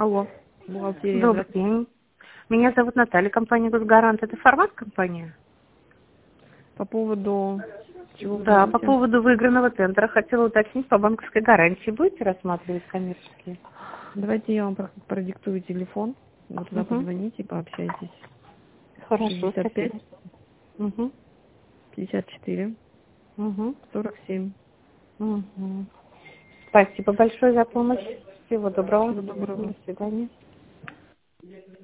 Алло, бухгалтерия, Добрый здравствуйте. день. Меня зовут Наталья, компания «Госгарант». Это формат компания? По поводу чего вы Да, по говорите? поводу выигранного тендера хотела уточнить по банковской гарантии. Будете рассматривать коммерческие? Давайте я вам продиктую телефон. Вы туда Угу. позвоните, пообщайтесь. Хорошо, 65 спасибо. Угу. 54 Угу. 47. Угу. Спасибо большое за помощь. Всего доброго. Всего доброго. До свидания.